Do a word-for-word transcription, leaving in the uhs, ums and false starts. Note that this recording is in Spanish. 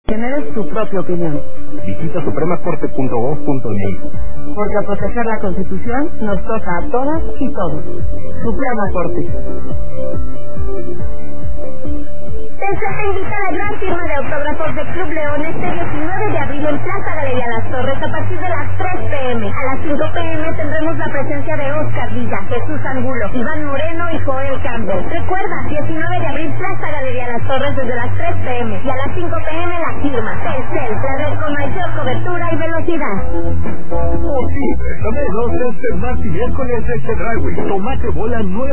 Tener tu propia opinión. Visita suprema corte punto gov punto m x. Porque a proteger la Constitución nos toca a todas y todos. Suprema Corte. Tesla te invita a la gran firma de autógrafos de Club León este diecinueve de abril en Plaza Galería Las Torres a partir de las tres pe eme. A las cinco pe eme tendremos la presencia de Oscar Villa, Jesús Angulo, Iván Moreno y Joel Campbell. Recuerda, diecinueve de abril Plaza Galería Las Torres desde las tres pe eme y a las cinco pe eme la firma. Telcel, la red con mayor cobertura y velocidad. Oh sí, préstame dos este martes y miércoles este Driveway. Tomate bola nueva.